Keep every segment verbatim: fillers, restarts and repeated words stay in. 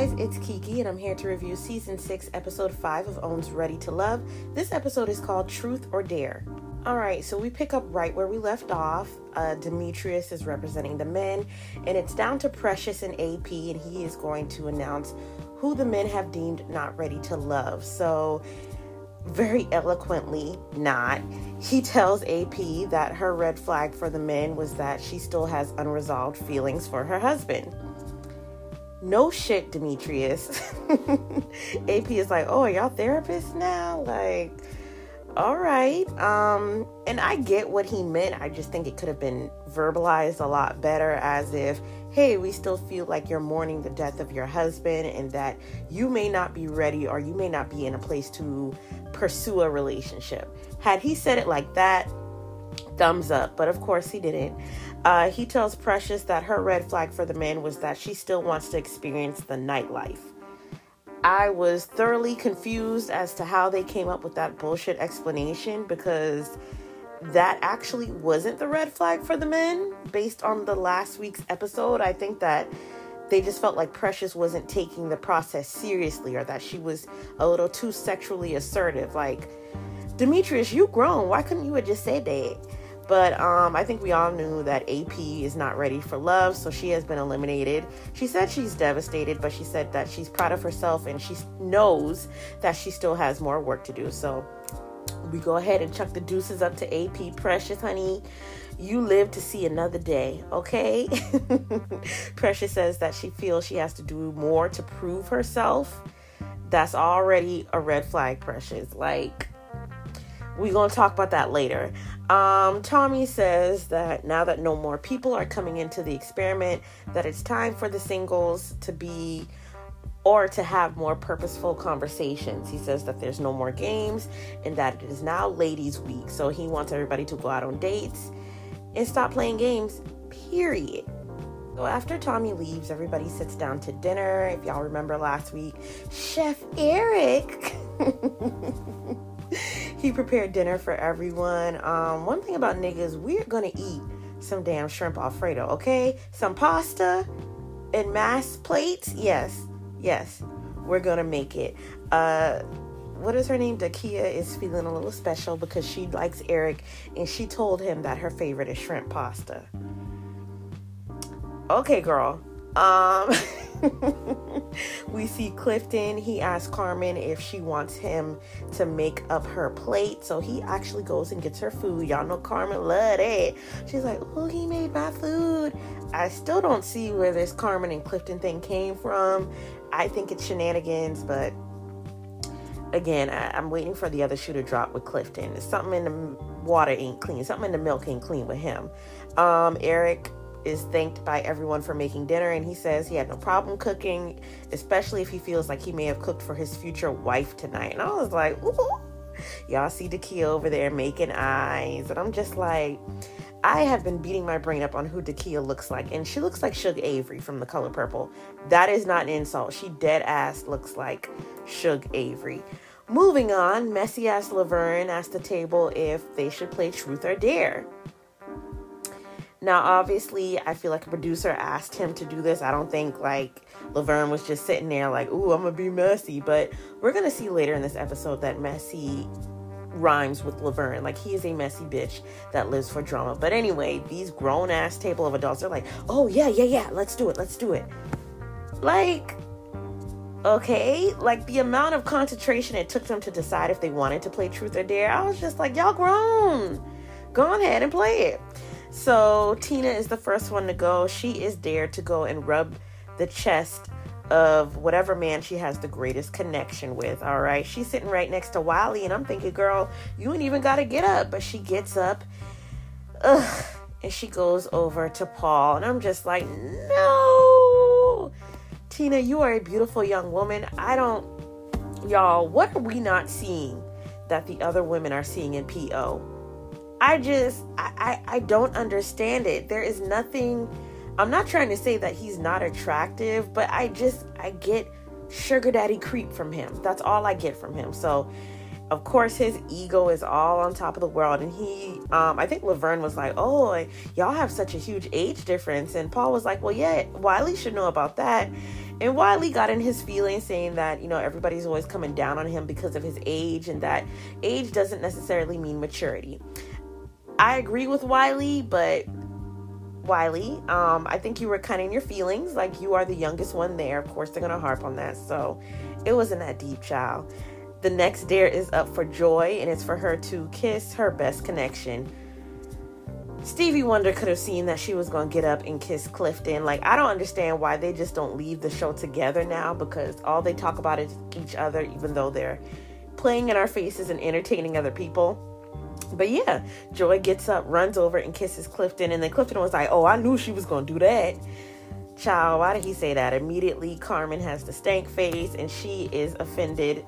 guys, it's Kiki and I'm here to review season six, episode five of Own's Ready to Love. This episode is called Truth or Dare. Alright, so we pick up right where we left off. Uh, Demetrius is representing the men, and it's down to Precious and A P, and he is going to announce who the men have deemed not ready to love. So, very eloquently not, he tells A P that her red flag for the men was that she still has unresolved feelings for her husband. No shit, Demetrius. A P is like, oh, are y'all therapists now? Like, all right. Um, and I get what he meant. I just think it could have been verbalized a lot better, as if, hey, we still feel like you're mourning the death of your husband and that you may not be ready or you may not be in a place to pursue a relationship. Had he said it like that, thumbs up. But of course he didn't. Uh, he tells Precious that her red flag for the men was that she still wants to experience the nightlife. I was thoroughly confused as to how they came up with that bullshit explanation, because that actually wasn't the red flag for the men based on the last week's episode. I think that they just felt like Precious wasn't taking the process seriously, or that she was a little too sexually assertive. Like, Demetrius, you grown. Why couldn't you have just said that? But um, I think we all knew that A P is not ready for love, so she has been eliminated. She said she's devastated, but she said that she's proud of herself and she knows that she still has more work to do. So we go ahead and chuck the deuces up to A P. Precious, honey, you live to see another day, okay? Precious says that she feels she has to do more to prove herself. That's already a red flag, Precious. Like, we're going to talk about that later. Um, Tommy says that now that no more people are coming into the experiment, that it's time for the singles to be, or to have more purposeful conversations. He says that there's no more games and that it is now ladies' week. So he wants everybody to go out on dates and stop playing games, period. So after Tommy leaves, everybody sits down to dinner. If y'all remember last week, Chef Eric... he prepared dinner for everyone. Um, one thing about niggas, we're gonna eat some damn shrimp Alfredo, okay? Some pasta and mass plates. Yes, yes, we're gonna make it. Uh, what is her name? Dakia is feeling a little special because she likes Eric, and she told him that her favorite is shrimp pasta. Okay, girl. Um... We see Clifton. He asks Carmen if she wants him to make up her plate, so he actually goes and gets her food. Y'all know Carmen love that. She's like, oh, he made my food. I still don't see where this Carmen and Clifton thing came from. I think it's shenanigans, but again, I, I'm waiting for the other shoe to drop with Clifton. Something in the water ain't clean. Something in the milk ain't clean with him. Um, Eric is thanked by everyone for making dinner, and he says he had no problem cooking, especially if he feels like he may have cooked for his future wife tonight. And I was like, ooh. Y'all see Dakia over there making eyes, and I'm just like, I have been beating my brain up on who Dakia looks like, and she looks like Suge Avery from The Color Purple. That is not an insult. She dead ass looks like Suge Avery. Moving on, Messy asked Laverne at the table if they should play Truth or Dare. Now, obviously, I feel like a producer asked him to do this. I don't think, like, Laverne was just sitting there like, ooh, I'm going to be messy. But we're going to see later in this episode that messy rhymes with Laverne. Like, he is a messy bitch that lives for drama. But anyway, these grown-ass table of adults are like, oh, yeah, yeah, yeah, let's do it, let's do it. Like, okay, like, the amount of concentration it took them to decide if they wanted to play Truth or Dare, I was just like, y'all grown. Go ahead and play it. So Tina is the first one to go. She is dared to go and rub the chest of whatever man she has the greatest connection with. All right. She's sitting right next to Wiley, and I'm thinking, girl, you ain't even got to get up. But she gets up. Ugh, and she goes over to Paul. And I'm just like, no. Tina, you are a beautiful young woman. I don't, y'all, what are we not seeing that the other women are seeing in P O? I just, I, I, I don't understand it. There is nothing, I'm not trying to say that he's not attractive, but I just, I get sugar daddy creep from him. That's all I get from him. So Of course, his ego is all on top of the world. And he, um, I think Laverne was like, oh, y'all have such a huge age difference. And Paul was like, well, yeah, Wiley should know about that. And Wiley got in his feelings saying that, you know, everybody's always coming down on him because of his age, and that age doesn't necessarily mean maturity. I agree with Wiley, but Wiley, um, I think you were kind of in your feelings. Like, you are the youngest one there. Of course, they're going to harp on that. So it wasn't that deep, child. The next dare is up for Joy, and it's for her to kiss her best connection. Stevie Wonder could have seen that she was going to get up and kiss Clifton. Like, I don't understand why they just don't leave the show together now, because all they talk about is each other, even though they're playing in our faces and entertaining other people. But yeah, Joy gets up, runs over and kisses Clifton, and then Clifton was like, oh, I knew she was going to do that. Child, why did he say that? Immediately, Carmen has the stank face, and she is offended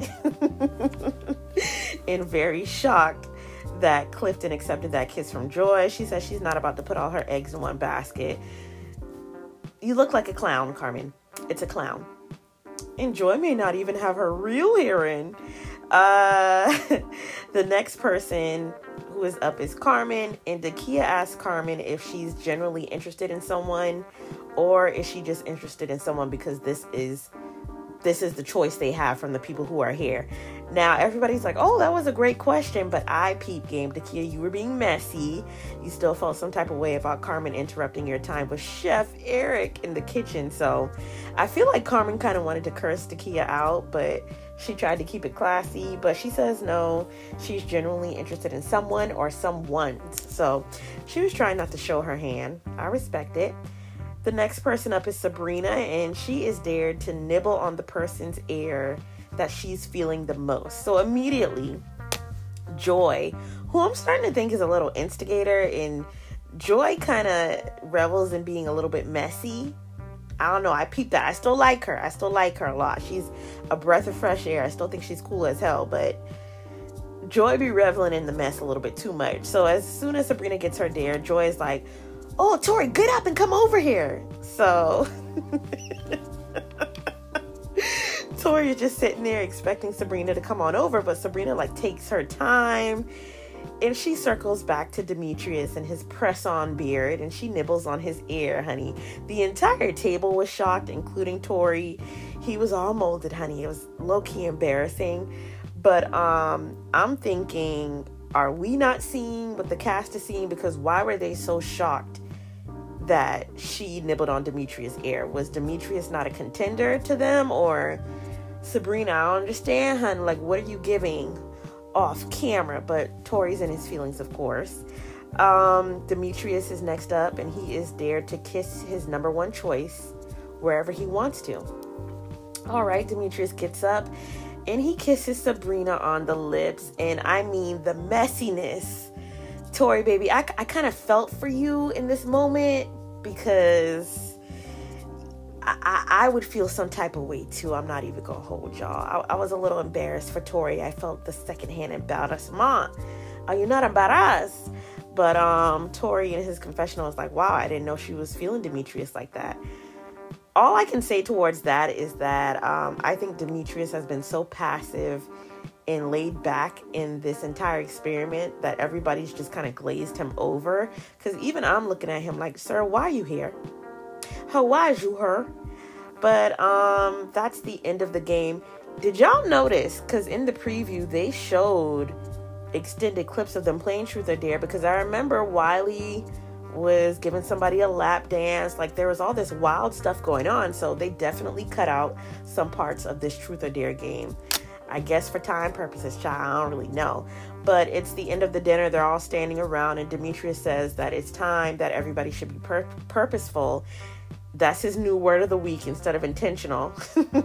and very shocked that Clifton accepted that kiss from Joy. She says she's not about to put all her eggs in one basket. You look like a clown, Carmen. It's a clown. And Joy may not even have her real hair in. Uh, the next person who is up is Carmen, and Dakia asks Carmen if she's generally interested in someone, or is she just interested in someone because this is this is the choice they have from the people who are here. Now, everybody's like, oh, that was a great question, but I peep game. Dakia, you were being messy. You still felt some type of way about Carmen interrupting your time with Chef Eric in the kitchen. So I feel like Carmen kind of wanted to curse Dakia out, but she tried to keep it classy. But she says no, she's genuinely interested in someone or someone's. So she was trying not to show her hand. I respect it. The next person up is Sabrina, and she is dared to nibble on the person's ear that she's feeling the most. So immediately, Joy, who I'm starting to think is a little instigator, and Joy kind of revels in being a little bit messy. I don't know. I peeped that. I still like her. I still like her a lot. She's a breath of fresh air. I still think she's cool as hell, but Joy be reveling in the mess a little bit too much. So as soon as Sabrina gets her dare, Joy is like, oh, Tori, get up and come over here. So Tori is just sitting there expecting Sabrina to come on over, but Sabrina like takes her time, and she circles back to Demetrius and his press-on beard, and she nibbles on his ear, honey. The entire table was shocked, including Tori. He was all molded, honey. It was low-key embarrassing. But um, I'm thinking, are we not seeing what the cast is seeing? Because why were they so shocked that she nibbled on Demetrius' ear? Was Demetrius not a contender to them? Or Sabrina, I don't understand, hun. Like, what are you giving off camera? But Tori's in his feelings, of course. Um, Demetrius is next up, and he is dared to kiss his number one choice wherever he wants to. All right, Demetrius gets up, and he kisses Sabrina on the lips. And I mean, the messiness. Tori, baby, I, I kind of felt for you in this moment, because I, I, I would feel some type of way too. I'm not even going to hold y'all. I, I was a little embarrassed for Tori. I felt the secondhand embarrassment. Are you not embarrassed? But um, Tori in his confessional was like, wow, I didn't know she was feeling Demetrius like that. All I can say towards that is that um, I think Demetrius has been so passive and laid back in this entire experiment that everybody's just kind of glazed him over. Because even I'm looking at him like, sir, why are you here? How wise you her? But um, that's the end of the game. Did y'all notice? Because in the preview, they showed extended clips of them playing Truth or Dare. Because I remember Wiley was giving somebody a lap dance. Like, there was all this wild stuff going on. So they definitely cut out some parts of this Truth or Dare game. I guess for time purposes, child, I don't really know. But it's the end of the dinner. They're all standing around, and Demetrius says that it's time that everybody should be pur- purposeful. That's his new word of the week instead of intentional.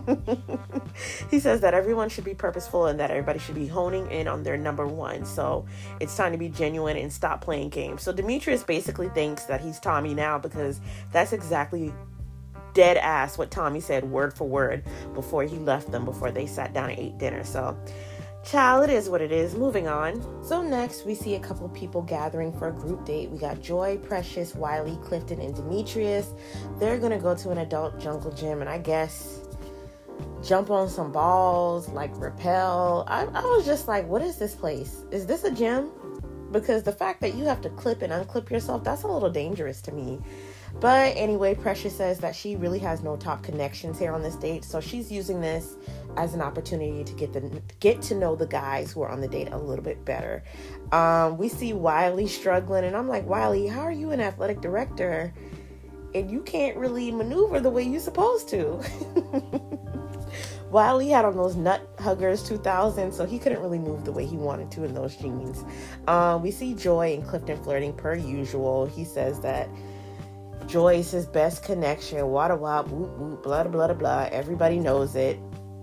He says that everyone should be purposeful and that everybody should be honing in on their number one. So it's time to be genuine and stop playing games. So Demetrius basically thinks that he's Tommy now, because that's exactly dead ass what Tommy said word for word before he left them, before they sat down and ate dinner. So child, it is what it is. Moving on. So next we see a couple people gathering for a group date. We got Joy, Precious, Wiley, Clifton, and Demetrius. They're gonna go to an adult jungle gym, and I guess jump on some balls, like rappel. I, I was just like, what is this place? Is this a gym? Because the fact that you have to clip and unclip yourself, that's a little dangerous to me. But anyway, Precious says that she really has no top connections here on this date. So she's using this as an opportunity to get the get to know the guys who are on the date a little bit better. Um, we see Wiley struggling, and I'm like, Wiley, how are you an athletic director and you can't really maneuver the way you're supposed to? Wiley had on those Nut Huggers two thousand, so he couldn't really move the way he wanted to in those jeans. Um, we see Joy and Clifton flirting per usual. He says that Joy is his best connection. Wada wop, whoop whoop, blah blah blah blah. Everybody knows it.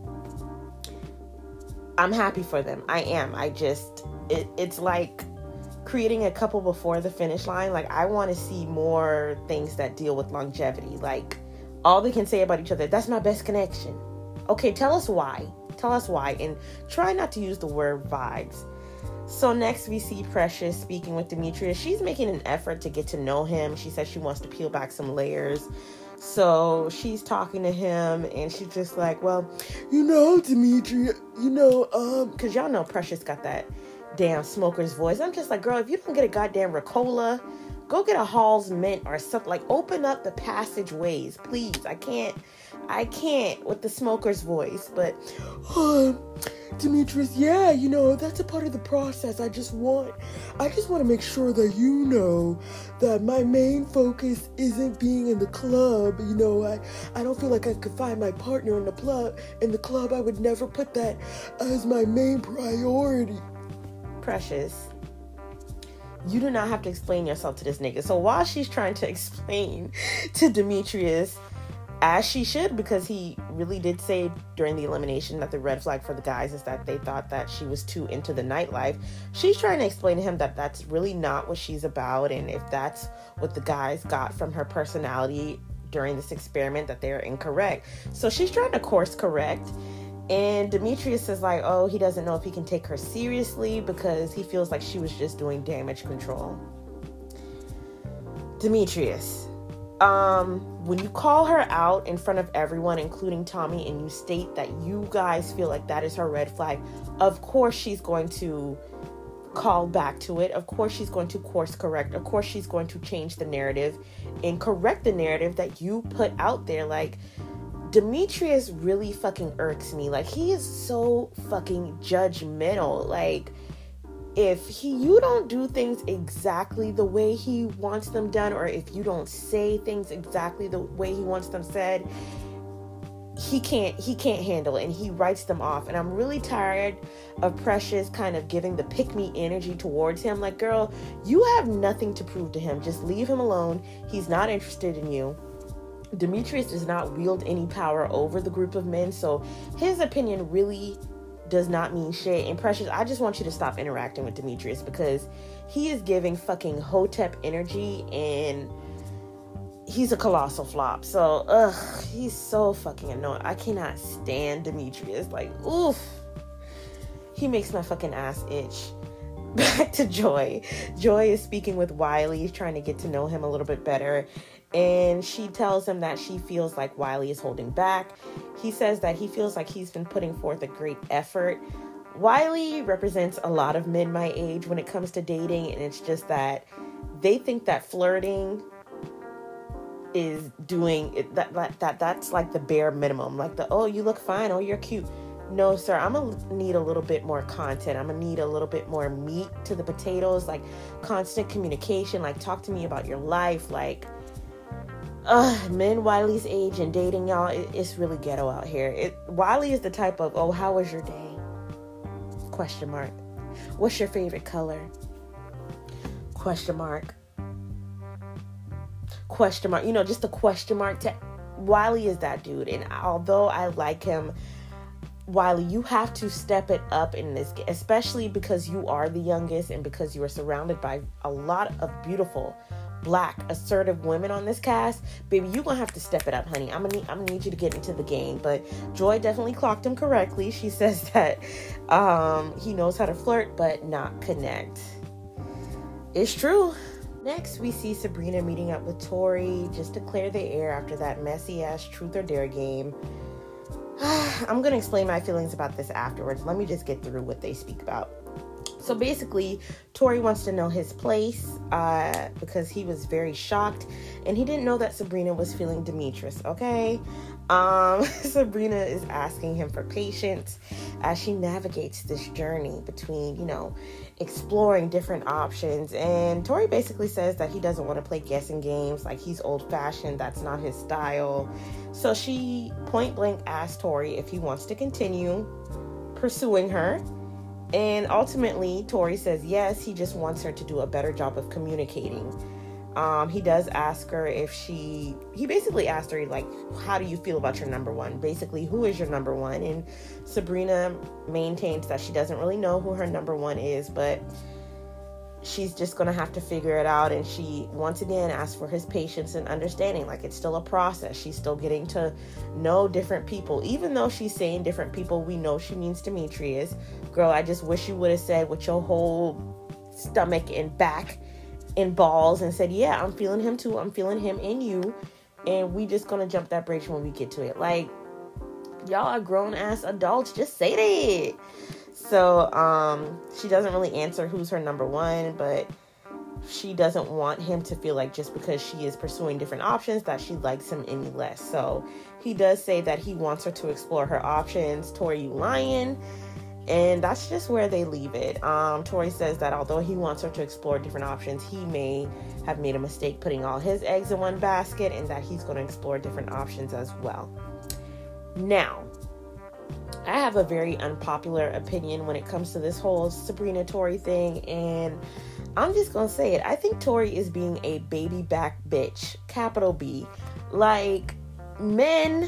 I'm happy for them. I am. I just, it, it's like creating a couple before the finish line. Like, I want to see more things that deal with longevity. Like, all they can say about each other, that's my best connection. Okay, tell us why. Tell us why. And try not to use the word vibes. So next we see Precious speaking with Demetrius. She's making an effort to get to know him. She says she wants to peel back some layers. So she's talking to him and she's just like, well, you know, Demetrius, you know, um, because y'all know Precious got that damn smoker's voice. I'm just like, girl, if you don't get a goddamn Ricola, go get a Hall's Mint or something. Like, open up the passageways, please. I can't, I can't with the smoker's voice. But, um, Demetrius, yeah, you know, that's a part of the process. I just want, I just want to make sure that you know that my main focus isn't being in the club. You know, I, I don't feel like I could find my partner in the club. In the club, I would never put that as my main priority. Precious, you do not have to explain yourself to this nigga. So while she's trying to explain to Demetrius, as she should, because he really did say during the elimination that the red flag for the guys is that they thought that she was too into the nightlife. She's trying to explain to him that that's really not what she's about, and if that's what the guys got from her personality during this experiment, that they're incorrect. So she's trying to course correct, and Demetrius is like, oh, he doesn't know if he can take her seriously because he feels like she was just doing damage control. Demetrius, Um, when you call her out in front of everyone, including Tommy, and you state that you guys feel like that is her red flag, of course she's going to call back to it. Of course she's going to course correct. Of course she's going to change the narrative and correct the narrative that you put out there. Like, Demetrius really fucking irks me. Like, he is so fucking judgmental. Like, if he, you don't do things exactly the way he wants them done, or if you don't say things exactly the way he wants them said, he can't, he can't handle it, and he writes them off. And I'm really tired of Precious kind of giving the pick-me energy towards him. Like, girl, you have nothing to prove to him. Just leave him alone. He's not interested in you. Demetrius does not wield any power over the group of men, so his opinion really does not mean shit. And Precious, I just want you to stop interacting with Demetrius, because he is giving fucking Hotep energy and he's a colossal flop. So, ugh, he's so fucking annoying. I cannot stand Demetrius. Like, oof. He makes my fucking ass itch. Back to Joy. Joy is speaking with Wiley, trying to get to know him a little bit better. And she tells him that she feels like Wiley is holding back. He says that he feels like he's been putting forth a great effort. Wiley represents a lot of men my age when it comes to dating, and it's just that they think that flirting is doing it, that, that that that's like the bare minimum. Like the, oh, you look fine, oh, you're cute. No, sir, I'm gonna need a little bit more content. I'm gonna need a little bit more meat to the potatoes, like constant communication. Like, talk to me about your life. Like, Ugh, men Wiley's age and dating, y'all, it, it's really ghetto out here. It, Wiley is the type of, oh, how was your day? Question mark. What's your favorite color? Question mark. Question mark. You know, just a question mark. To, Wiley is that dude. And although I like him, Wiley, you have to step it up in this, especially because you are the youngest and because you are surrounded by a lot of beautiful Black assertive women on this cast. Baby, you're gonna have to step it up, honey. I'm gonna need, I'm gonna need you to get into the game. But Joy definitely clocked him correctly. She says that um, he knows how to flirt but not connect. It's true. Next, we see Sabrina meeting up with Tori just to clear the air after that messy ass truth or dare game. I'm going to explain my feelings about this afterwards. Let me just get through what they speak about. So basically, Tori wants to know his place uh, because he was very shocked and he didn't know that Sabrina was feeling Demetrius, okay? Um, Sabrina is asking him for patience as she navigates this journey between, you know, exploring different options. And Tori basically says that he doesn't want to play guessing games, like he's old-fashioned, that's not his style. So she point blank asks Tori if he wants to continue pursuing her. And ultimately, Tori says yes, he just wants her to do a better job of communicating. Um, he does ask her if she, he basically asked her, like, how do you feel about your number one? Basically, who is your number one? And Sabrina maintains that she doesn't really know who her number one is, but she's just going to have to figure it out. And she, once again, asks for his patience and understanding. Like, it's still a process. She's still getting to know different people. Even though she's saying different people, we know she means Demetrius. Girl, I just wish you would have said with your whole stomach and back and balls and said, yeah, I'm feeling him too. I'm feeling him in you. And we just going to jump that bridge when we get to it. Like, y'all are grown-ass adults. Just say that. So, um, she doesn't really answer who's her number one, but she doesn't want him to feel like just because she is pursuing different options that she likes him any less. So he does say that he wants her to explore her options. Tori, you lying? And that's just where they leave it. Um, Tori says that although he wants her to explore different options, he may have made a mistake putting all his eggs in one basket and that he's going to explore different options as well. Now, I have a very unpopular opinion when it comes to this whole Sabrina Tori thing, and I'm just gonna say it. I think Tori is being a baby back bitch, capital B. Like, men,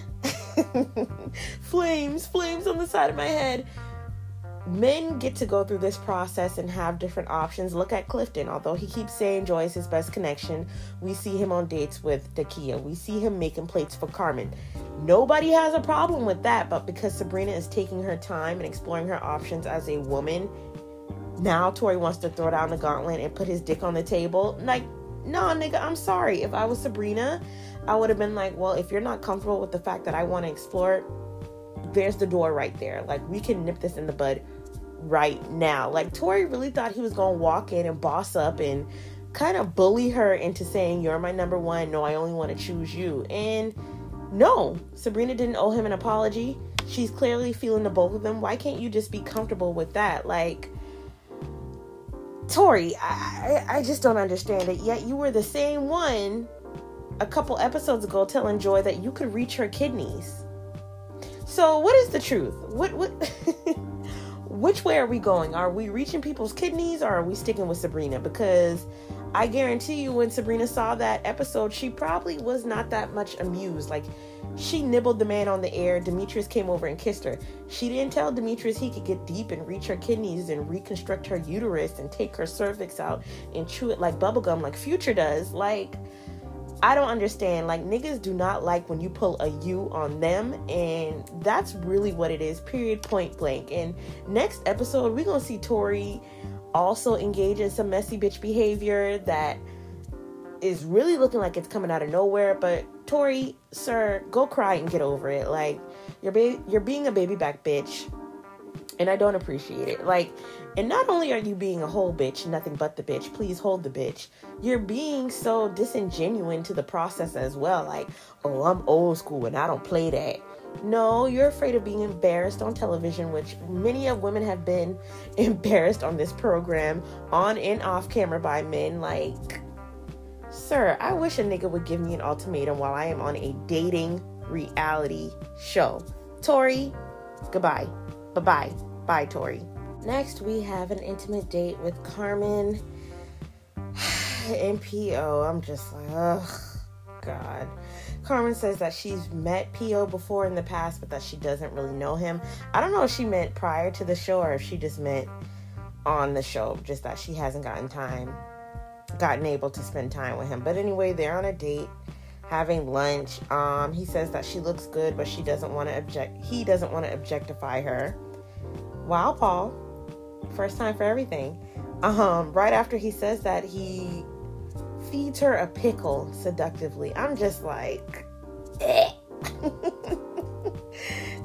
flames, flames on the side of my head. Men get to go through this process and have different options. Look at Clifton. Although he keeps saying Joy is his best connection, we see him on dates with Dakia. We see him making plates for Carmen. Nobody has a problem with that, but because Sabrina is taking her time and exploring her options as a woman, now Tori wants to throw down the gauntlet and put his dick on the table. Like, no, nigga, I'm sorry. If I was Sabrina, I would have been like, well, if you're not comfortable with the fact that I want to explore, there's the door right there. Like, we can nip this in the bud right now. Like, Tori really thought he was going to walk in and boss up and kind of bully her into saying, you're my number one. No, I only want to choose you. And no, Sabrina didn't owe him an apology. She's clearly feeling the both of them. Why can't you just be comfortable with that? Like, Tori, I, I just don't understand it. Yet you were the same one a couple episodes ago telling Joy that you could reach her kidneys. So what is the truth? What what? Which way are we going? Are we reaching people's kidneys or are we sticking with Sabrina? Because I guarantee you when Sabrina saw that episode, she probably was not that much amused. Like, she nibbled the man on the air. Demetrius came over and kissed her. She didn't tell Demetrius he could get deep and reach her kidneys and reconstruct her uterus and take her cervix out and chew it like bubblegum like Future does. Like, I don't understand. Like, niggas do not like when you pull a U on them, and that's really what it is, period, point blank. And next episode, we're gonna see Tori also engage in some messy bitch behavior that is really looking like it's coming out of nowhere. But Tori, sir, go cry and get over it. Like, you're ba- you're being a baby back bitch, and I don't appreciate it. Like, and not only are you being a whole bitch, nothing but the bitch, please hold the bitch, you're being so disingenuous to the process as well. Like, oh, I'm old school and I don't play that. No, you're afraid of being embarrassed on television, which many of women have been embarrassed on this program, on and off camera by men. Like, sir, I wish a nigga would give me an ultimatum while I am on a dating reality show. Tori, goodbye. Bye-bye. Bye, Tori. Next, we have an intimate date with Carmen and P O. I'm just like, ugh, God. Carmen says that she's met P O before in the past, but that she doesn't really know him. I don't know if she meant prior to the show or if she just meant on the show, just that she hasn't gotten time, gotten able to spend time with him. But anyway, they're on a date, having lunch. Um, he says that she looks good, but she doesn't want to object. He doesn't want to objectify her. Wow, Paul. First time for everything. Um, right after he says that, he feeds her a pickle seductively. I'm just like, eh.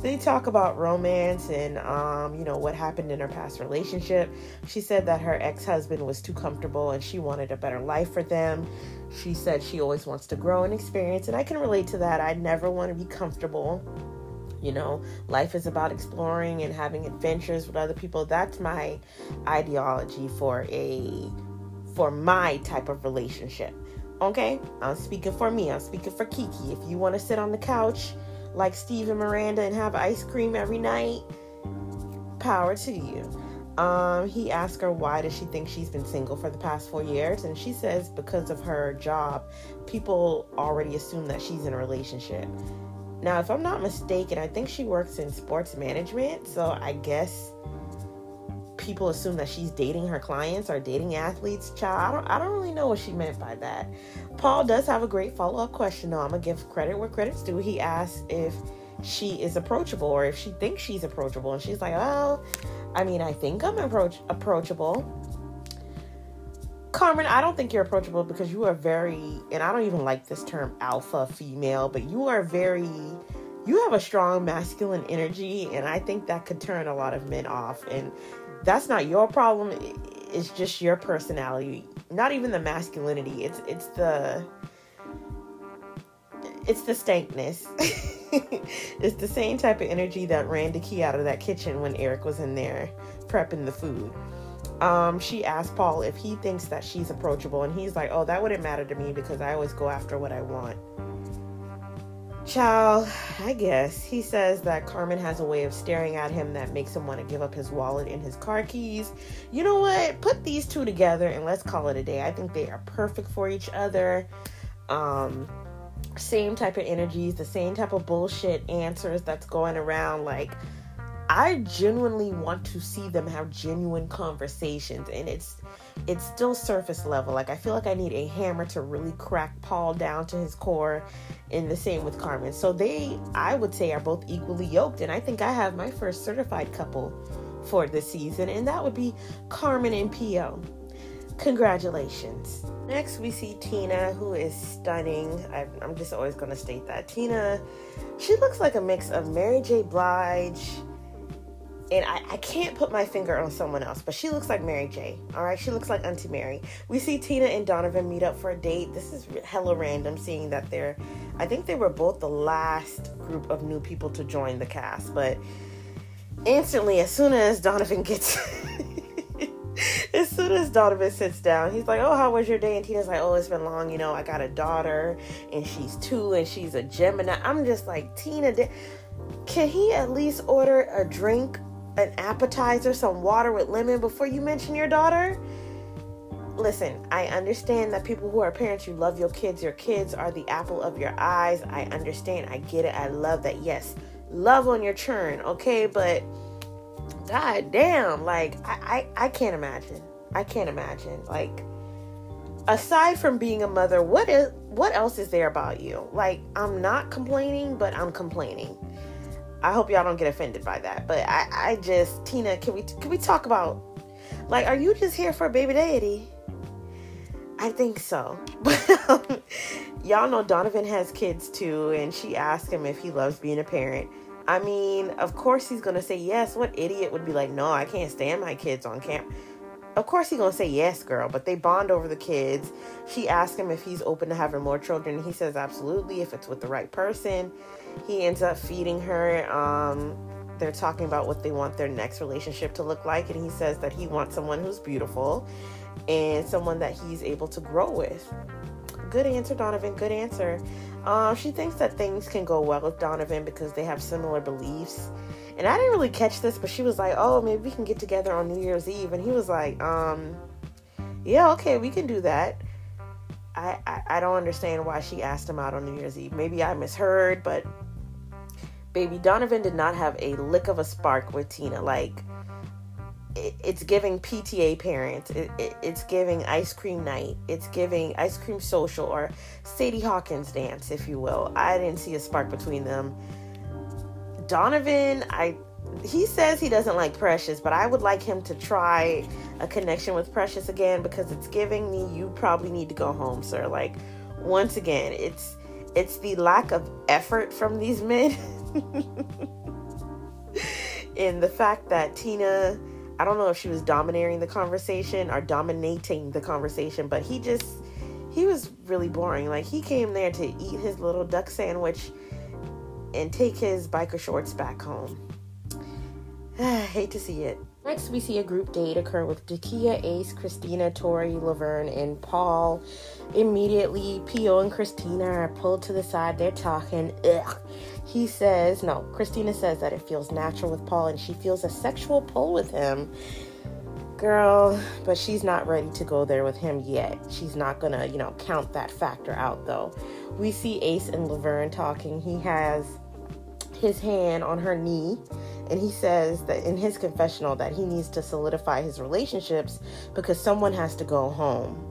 They talk about romance and, um, you know, what happened in her past relationship. She said that her ex-husband was too comfortable and she wanted a better life for them. She said she always wants to grow and experience, and I can relate to that. I never want to be comfortable. You know, life is about exploring and having adventures with other people. That's my ideology for a, for my type of relationship. Okay? I'm speaking for me. I'm speaking for Kiki. If you want to sit on the couch like Steve and Miranda and have ice cream every night, power to you. Um, he asked her why does she think she's been single for the past four years, and she says because of her job, people already assume that she's in a relationship. Now, if I'm not mistaken, I think she works in sports management, so I guess people assume that she's dating her clients or dating athletes. Child, I don't, I don't really know what she meant by that. Paul does have a great follow-up question, though. I'm going to give credit where credit's due. He asked if she is approachable or if she thinks she's approachable, and she's like, oh, I mean, I think I'm approach approachable. Carmen, I don't think you're approachable because you are very, and I don't even like this term alpha female, but you are very, you have a strong masculine energy, and I think that could turn a lot of men off, and that's not your problem. It's just your personality, not even the masculinity. It's, it's the, it's the stankness. It's the same type of energy that ran the key out of that kitchen when Eric was in there prepping the food. Um, she asked Paul if he thinks that she's approachable, and he's like, oh, that wouldn't matter to me because I always go after what I want. Child, I guess. He says that Carmen has a way of staring at him that makes him want to give up his wallet and his car keys. You know what? Put these two together and let's call it a day. I think they are perfect for each other. Um, same type of energies, the same type of bullshit answers that's going around. Like, I genuinely want to see them have genuine conversations, and it's it's still surface level. Like, I feel like I need a hammer to really crack Paul down to his core, and the same with Carmen. So they, I would say, are both equally yoked, and I think I have my first certified couple for this season, and that would be Carmen and P O. Congratulations. Next, we see Tina, who is stunning. I, I'm just always going to state that. Tina, she looks like a mix of Mary J. Blige, and I, I can't put my finger on someone else, but she looks like Mary J. All right, she looks like Auntie Mary. We see Tina and Donovan meet up for a date. This is hella random, seeing that they're, I think they were both the last group of new people to join the cast. But instantly, as soon as Donovan gets, as soon as Donovan sits down, he's like, oh, how was your day? And Tina's like, oh, it's been long. You know, I got a daughter, and she's two, and she's a Gemini. I'm just like, Tina, can he at least order a drink, an appetizer, some water with lemon before you mention your daughter? Listen, I understand that people who are parents, you love your kids. Your kids are the apple of your eyes. I understand. I get it. I love that. Yes, love on your churn, okay? But god damn, like, I, I, I can't imagine. I can't imagine. Like, aside from being a mother, what is what else is there about you? Like, I'm not complaining, but I'm complaining. I hope y'all don't get offended by that. But I, I just, Tina, can we can we talk about, like, are you just here for baby daddy? I think so. But um, y'all know Donovan has kids too, and she asked him if he loves being a parent. I mean, of course he's going to say yes. What idiot would be like, no, I can't stand my kids on camp? Of course he's going to say yes, girl. But they bond over the kids. She asked him if he's open to having more children. He says absolutely, if it's with the right person. He ends up feeding her. Um, they're talking about what they want their next relationship to look like. And he says that he wants someone who's beautiful and someone that he's able to grow with. Good answer, Donovan. Good answer. Um, she thinks that things can go well with Donovan because they have similar beliefs. And I didn't really catch this, but she was like, oh, maybe we can get together on New Year's Eve. And he was like, um, yeah, okay, we can do that. I, I, I don't understand why she asked him out on New Year's Eve. Maybe I misheard, but baby, Donovan did not have a lick of a spark with Tina. Like, it, it's giving P T A parents. It, it, it's giving ice cream night. It's giving ice cream social, or Sadie Hawkins dance, if you will. I didn't see a spark between them. Donovan, I he says he doesn't like Precious, but I would like him to try a connection with Precious again, because it's giving me, you probably need to go home, sir. Like, once again, it's it's the lack of effort from these men. And the fact that Tina, I don't know if she was dominating the conversation or dominating the conversation, but he just, he was really boring. Like, he came there to eat his little duck sandwich and take his biker shorts back home. Hate to see it. Next, we see a group date occur with Dakia, Ace, Christina, Tori, Laverne, and Paul. Immediately, P O and Christina are pulled to the side. They're talking. Ugh. He says, no, Christina says that it feels natural with Paul and she feels a sexual pull with him. Girl, but she's not ready to go there with him yet. She's not gonna, you know, count that factor out, though. We see Ace and Laverne talking. He has his hand on her knee, and he says that in his confessional that he needs to solidify his relationships because someone has to go home.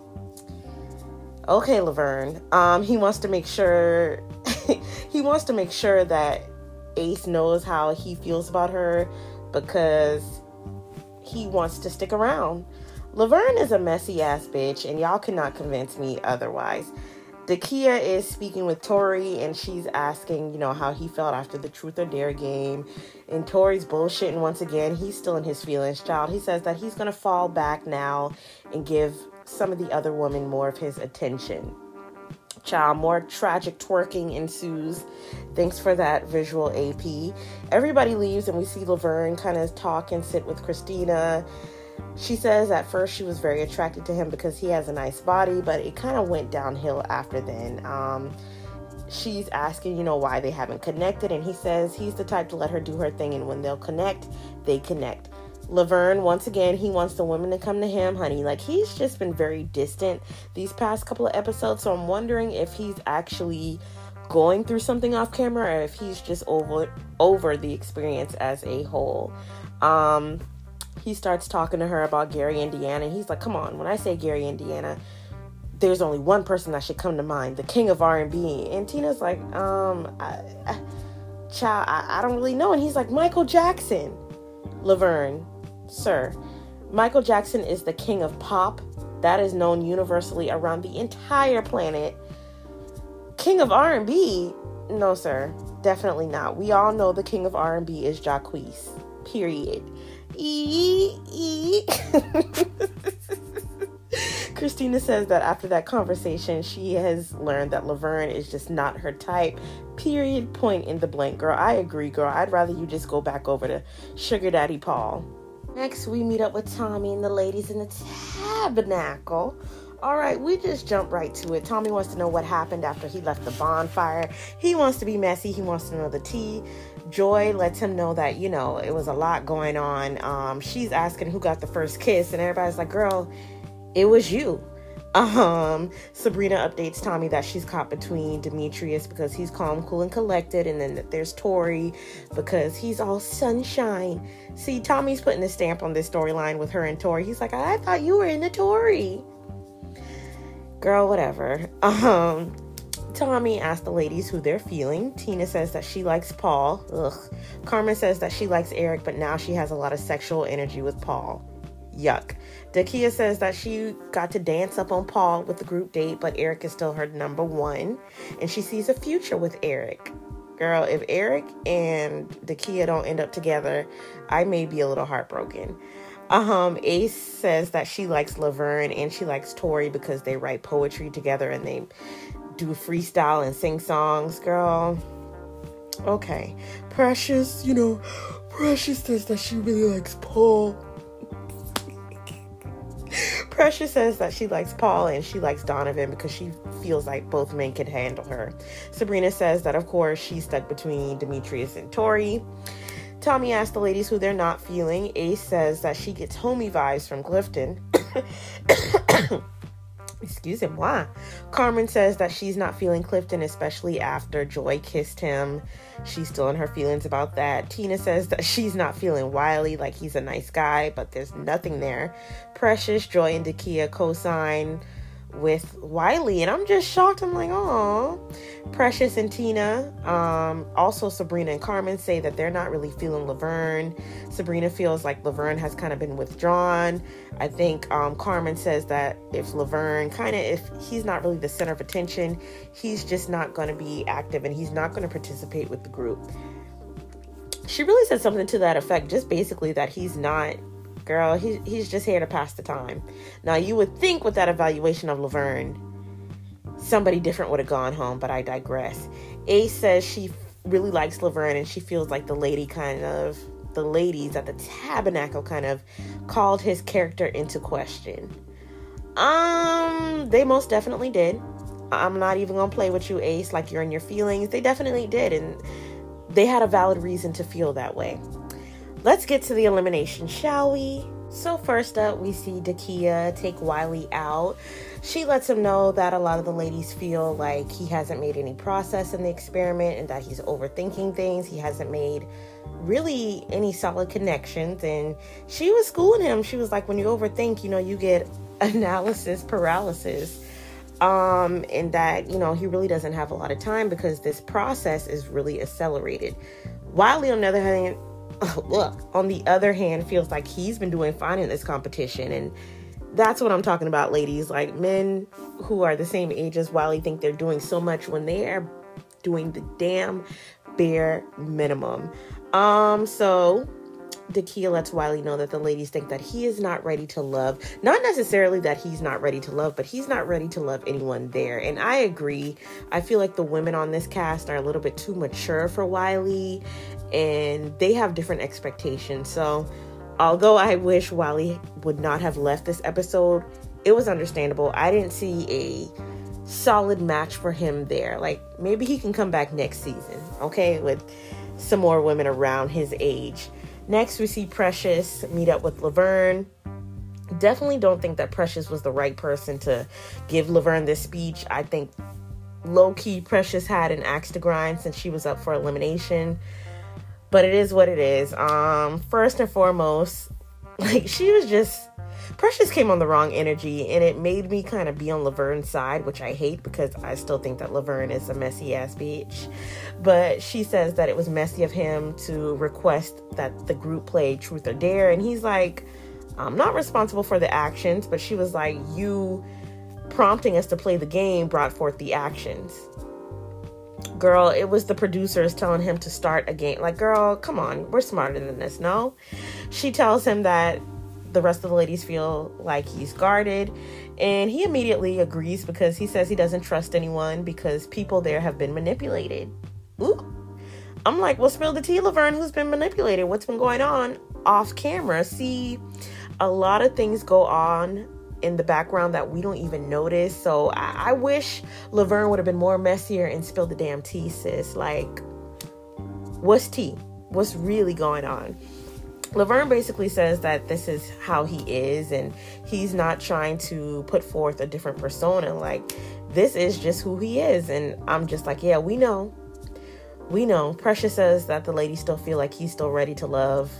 Okay, Laverne. Um, he wants to make sure he wants to make sure that Ace knows how he feels about her because he wants to stick around. Laverne is a messy ass bitch, and y'all cannot convince me otherwise. Dakia is speaking with Tori, and she's asking, you know, how he felt after the Truth or Dare game. And Tori's bullshitting once again. He's still in his feelings, child. He says that he's going to fall back now and give some of the other women more of his attention. Child, more tragic twerking ensues. Thanks for that visual, A P. Everybody leaves, and we see Laverne kind of talk and sit with Christina. She says at first she was very attracted to him because he has a nice body, but it kind of went downhill after then. Um, she's asking, you know, why they haven't connected, and he says he's the type to let her do her thing, and when they'll connect, they connect. Laverne, once again, he wants the women to come to him, honey. Like, he's just been very distant these past couple of episodes, so I'm wondering if he's actually going through something off camera or if he's just over over the experience as a whole. Um... He starts talking to her about Gary, Indiana. And he's like, come on, when I say Gary, Indiana, there's only one person that should come to mind, the king of R and B. And Tina's like, um, I, I, child, I, I don't really know. And he's like, Michael Jackson. Laverne, sir, Michael Jackson is the king of pop. That is known universally around the entire planet. King of R and B? No, sir, definitely not. We all know the king of R and B is Jacquees, period. E- e- Christina says that after that conversation, she has learned that Laverne is just not her type. Period. Point in the blank. Girl, I agree, girl. I'd rather you just go back over to Sugar Daddy Paul. Next, we meet up with Tommy and the ladies in the tabernacle. All right, we just jump right to it. Tommy wants to know what happened after he left the bonfire. He wants to be messy. He wants to know the tea. Joy lets him know that, you know, it was a lot going on. Um, she's asking who got the first kiss, and everybody's like, girl, it was you. Um, Sabrina updates Tommy that she's caught between Demetrius because he's calm, cool, and collected, and then there's Tori because he's all sunshine. See, Tommy's putting a stamp on this storyline with her and Tori. He's like, I thought you were into Tori. Girl, whatever. Um... Tommy asked the ladies who they're feeling. Tina says that she likes Paul. Ugh. Carmen says that she likes Eric, but now she has a lot of sexual energy with Paul. Yuck. Dakia says that she got to dance up on Paul with the group date, but Eric is still her number one. And she sees a future with Eric. Girl, if Eric and Dakia don't end up together, I may be a little heartbroken. Um, Ace says that she likes Laverne and she likes Tori because they write poetry together and they do freestyle and sing songs. Girl, okay. Precious, you know, Precious says that she really likes Paul. Precious says that she likes Paul and she likes Donovan because she feels like both men can handle her. Sabrina says that, of course, she's stuck between Demetrius and Tori. Tommy asks the ladies who they're not feeling. Ace says that she gets homie vibes from Clifton. Excuse him, why? Carmen says that she's not feeling Clifton, especially after Joy kissed him. She's still in her feelings about that. Tina says that she's not feeling Wiley, like he's a nice guy, but there's nothing there. Precious, Joy, and Dakia co-sign with Wiley, and I'm just shocked. I'm like, oh. Precious and Tina, um, also Sabrina and Carmen say that they're not really feeling Laverne. Sabrina feels like Laverne has kind of been withdrawn. I think um, Carmen says that if Laverne kind of, if he's not really the center of attention, he's just not going to be active and he's not going to participate with the group. she really said something to that effect, just basically that he's not, girl, he, he's just here to pass the time. Now, you would think with that evaluation of Laverne, somebody different would have gone home, but I digress. Ace says she really likes Laverne, and she feels like the lady kind of, the ladies at the Tabernacle kind of called his character into question. Um, they most definitely did. I'm not even gonna play with you, Ace, like you're in your feelings. They definitely did, and they had a valid reason to feel that way. Let's get to the elimination, shall we? So first up, we see Dakia take Wiley out. She lets him know that a lot of the ladies feel like he hasn't made any process in the experiment and that he's overthinking things. He hasn't made really any solid connections. And she was schooling him. She was like, when you overthink, you know, you get analysis paralysis. Um, and that, you know, he really doesn't have a lot of time because this process is really accelerated. Wiley, on the other hand, look, on the other hand, feels like he's been doing fine in this competition. And that's what I'm talking about, ladies. Like, men who are the same age as Wiley think they're doing so much when they are doing the damn bare minimum. Um, so Dakia lets Wiley know that the ladies think that he is not ready to love. Not necessarily that he's not ready to love, but he's not ready to love anyone there. And I agree. I feel like the women on this cast are a little bit too mature for Wiley, and they have different expectations. So although I wish Wiley would not have left this episode, it was understandable. I didn't see a solid match for him there. Like, maybe he can come back next season, okay, with some more women around his age. Next, we see Precious meet up with Laverne. Definitely don't think that Precious was the right person to give Laverne this speech. I think low-key Precious had an axe to grind since she was up for elimination. But it is what it is. Um, first and foremost, like, she was just... Precious came on the wrong energy, and it made me kind of be on Laverne's side, which I hate because I still think that Laverne is a messy-ass bitch. But she says that it was messy of him to request that the group play Truth or Dare, and he's like, I'm not responsible for the actions, but she was like, you prompting us to play the game brought forth the actions. Girl, it was the producers telling him to start a game. Like, girl, come on, we're smarter than this, no? She tells him that the rest of the ladies feel like he's guarded, and he immediately agrees because he says he doesn't trust anyone because people there have been manipulated. Ooh. I'm like, well, spill the tea, Laverne. Who's been manipulated? What's been going on off camera? See, a lot of things go on in the background that we don't even notice. So I, I wish Laverne would have been more messier and spilled the damn tea, sis. Like, what's tea? What's really going on? Laverne basically says that this is how he is, and he's not trying to put forth a different persona. Like, this is just who he is. And I'm just like, yeah, we know. We know. Precious says that the ladies still feel like he's still ready to love.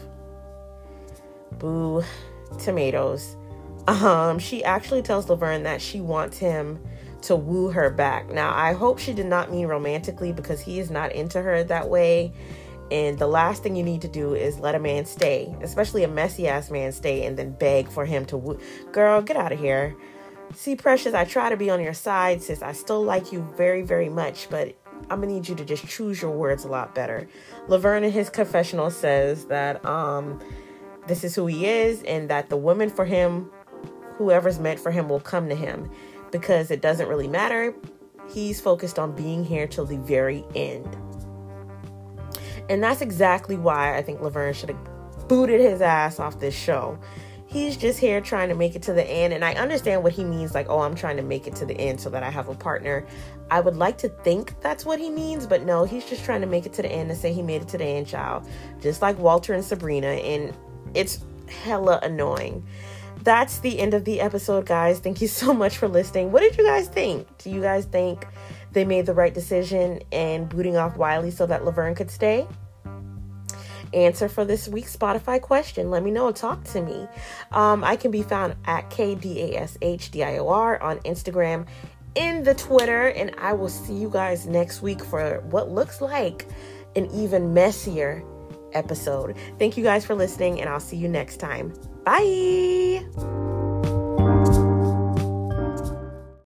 Boo. Tomatoes. Um, she actually tells Laverne that she wants him to woo her back. Now, I hope she did not mean romantically, because he is not into her that way. And the last thing you need to do is let a man stay, especially a messy-ass man stay, and then beg for him to woo. Girl, get out of here. See, Precious, I try to be on your side, sis. I still like you very, very much, but I'm going to need you to just choose your words a lot better. Laverne in his confessional says that um, this is who he is, and that the woman for him, whoever's meant for him, will come to him, because it doesn't really matter. He's focused on being here till the very end. And that's exactly why I think Laverne should have booted his ass off this show. He's just here trying to make it to the end. And I understand what he means. Like, oh, I'm trying to make it to the end so that I have a partner. I would like to think that's what he means. But no, he's just trying to make it to the end and say he made it to the end, child. Just like Walter and Sabrina. And it's hella annoying. That's the end of the episode, guys. Thank you so much for listening. What did you guys think? Do you guys think they made the right decision in booting off Wiley so that Laverne could stay? Answer for this week's Spotify question. Let me know. Talk to me. Um, I can be found at K D A S H D I O R on Instagram, in the Twitter, and I will see you guys next week for what looks like an even messier episode. Thank you guys for listening, and I'll see you next time. Bye.